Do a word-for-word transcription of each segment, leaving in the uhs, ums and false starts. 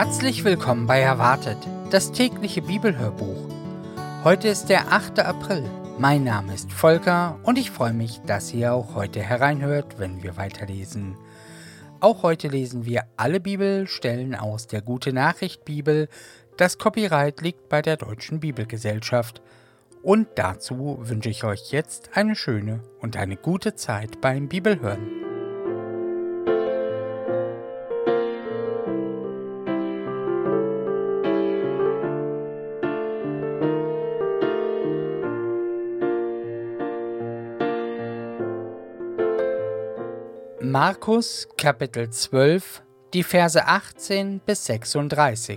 Herzlich willkommen bei Erwartet, das tägliche Bibelhörbuch. Heute ist der achte April. Mein Name ist Volker und ich freue mich, dass ihr auch heute hereinhört, wenn wir weiterlesen. Auch heute lesen wir alle Bibelstellen aus der Gute-Nachricht-Bibel. Das Copyright liegt bei der Deutschen Bibelgesellschaft. Und dazu wünsche ich euch jetzt eine schöne und eine gute Zeit beim Bibelhören. Markus Kapitel zwölf, die Verse achtzehn bis sechsunddreißig.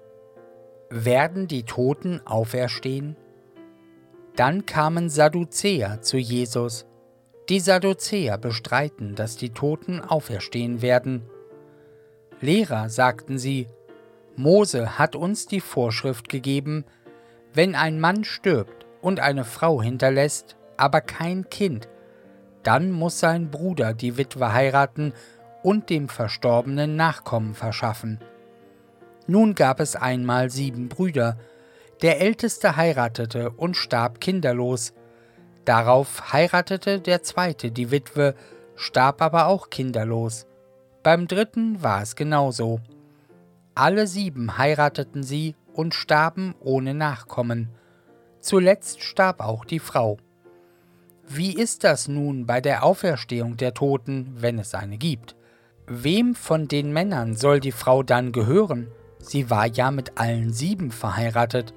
Werden die Toten auferstehen? Dann kamen Sadduzäer zu Jesus. Die Sadduzäer bestreiten, dass die Toten auferstehen werden. Lehrer, sagten sie, Mose hat uns die Vorschrift gegeben, wenn ein Mann stirbt und eine Frau hinterlässt, aber kein Kind, dann muss sein Bruder die Witwe heiraten und dem Verstorbenen Nachkommen verschaffen. Nun gab es einmal sieben Brüder. Der älteste heiratete und starb kinderlos. Darauf heiratete der zweite die Witwe, starb aber auch kinderlos. Beim dritten war es genauso. Alle sieben heirateten sie und starben ohne Nachkommen. Zuletzt starb auch die Frau. Wie ist das nun bei der Auferstehung der Toten, wenn es eine gibt? Wem von den Männern soll die Frau dann gehören? Sie war ja mit allen sieben verheiratet.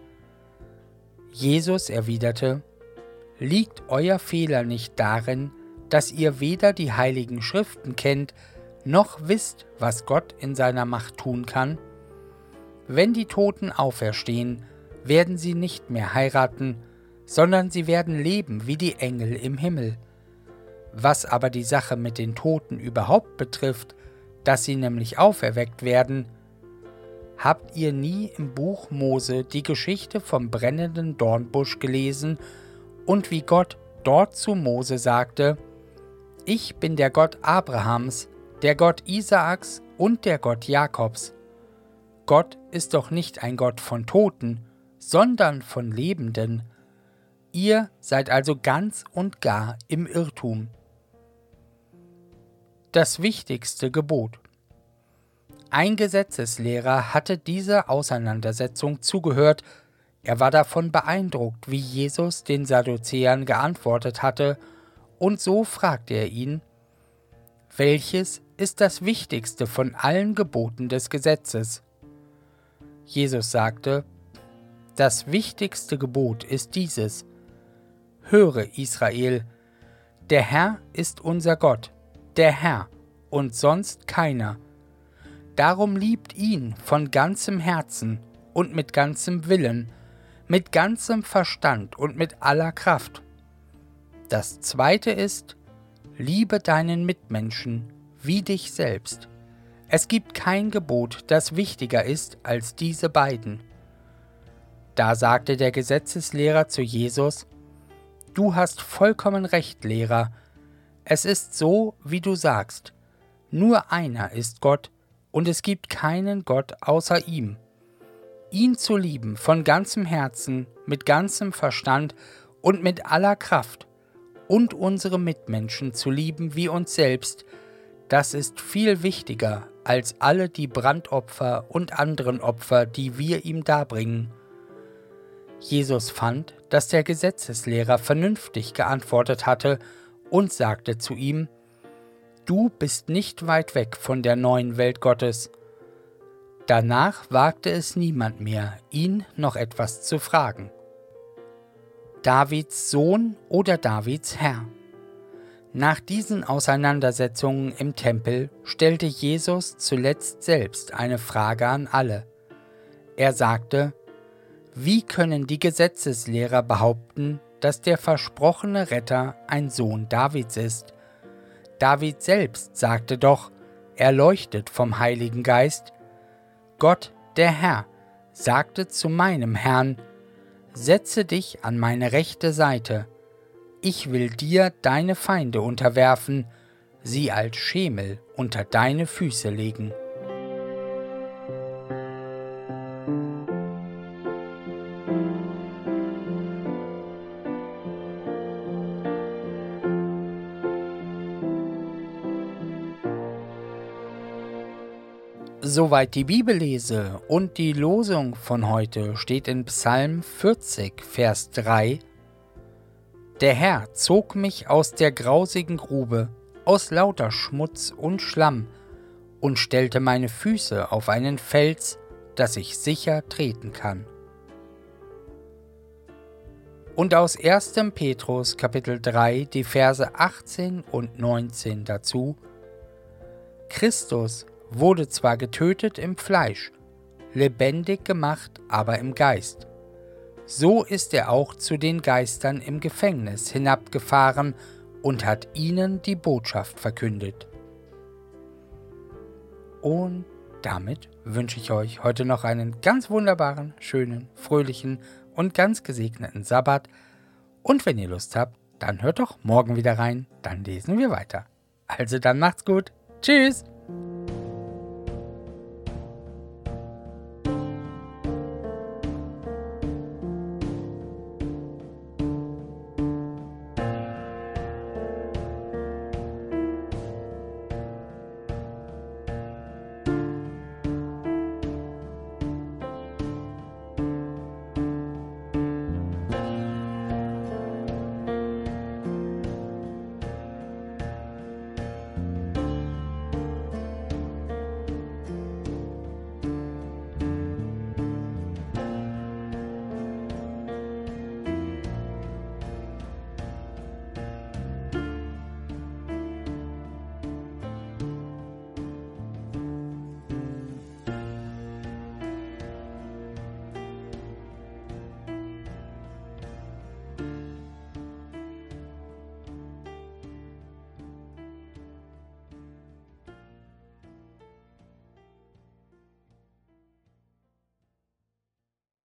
Jesus erwiderte, liegt euer Fehler nicht darin, dass ihr weder die heiligen Schriften kennt, noch wisst, was Gott in seiner Macht tun kann? Wenn die Toten auferstehen, werden sie nicht mehr heiraten, sondern sie werden leben wie die Engel im Himmel. Was aber die Sache mit den Toten überhaupt betrifft, dass sie nämlich auferweckt werden, habt ihr nie im Buch Mose die Geschichte vom brennenden Dornbusch gelesen und wie Gott dort zu Mose sagte, ich bin der Gott Abrahams, der Gott Isaaks und der Gott Jakobs. Gott ist doch nicht ein Gott von Toten, sondern von Lebenden. Ihr seid also ganz und gar im Irrtum. Das wichtigste Gebot. Ein Gesetzeslehrer hatte dieser Auseinandersetzung zugehört. Er war davon beeindruckt, wie Jesus den Sadduzäern geantwortet hatte, und so fragte er ihn, welches ist das wichtigste von allen Geboten des Gesetzes? Jesus sagte, das wichtigste Gebot ist dieses: Höre, Israel, der Herr ist unser Gott, der Herr und sonst keiner. Darum liebt ihn von ganzem Herzen und mit ganzem Willen, mit ganzem Verstand und mit aller Kraft. Das zweite ist, liebe deinen Mitmenschen wie dich selbst. Es gibt kein Gebot, das wichtiger ist als diese beiden. Da sagte der Gesetzeslehrer zu Jesus, Du hast vollkommen recht, Lehrer. Es ist so, wie du sagst. Nur einer ist Gott, und es gibt keinen Gott außer ihm. Ihn zu lieben von ganzem Herzen, mit ganzem Verstand und mit aller Kraft, und unsere Mitmenschen zu lieben wie uns selbst, das ist viel wichtiger als alle die Brandopfer und anderen Opfer, die wir ihm darbringen. Jesus fand, dass der Gesetzeslehrer vernünftig geantwortet hatte und sagte zu ihm, Du bist nicht weit weg von der neuen Welt Gottes. Danach wagte es niemand mehr, ihn noch etwas zu fragen. Davids Sohn oder Davids Herr? Nach diesen Auseinandersetzungen im Tempel stellte Jesus zuletzt selbst eine Frage an alle. Er sagte, Wie können die Gesetzeslehrer behaupten, dass der versprochene Retter ein Sohn Davids ist? David selbst sagte doch, erleuchtet vom Heiligen Geist, Gott, der Herr, sagte zu meinem Herrn, setze dich an meine rechte Seite, ich will dir deine Feinde unterwerfen, sie als Schemel unter deine Füße legen. Soweit die Bibellese und die Losung von heute steht in Psalm vierzig, Vers drei. Der Herr zog mich aus der grausigen Grube, aus lauter Schmutz und Schlamm, und stellte meine Füße auf einen Fels, dass ich sicher treten kann. Und aus erstem Petrus Kapitel drei, die Verse achtzehn und neunzehn dazu: Christus wurde zwar getötet im Fleisch, lebendig gemacht aber im Geist. So ist er auch zu den Geistern im Gefängnis hinabgefahren und hat ihnen die Botschaft verkündet. Und damit wünsche ich euch heute noch einen ganz wunderbaren, schönen, fröhlichen und ganz gesegneten Sabbat. Und wenn ihr Lust habt, dann hört doch morgen wieder rein, dann lesen wir weiter. Also dann macht's gut. Tschüss!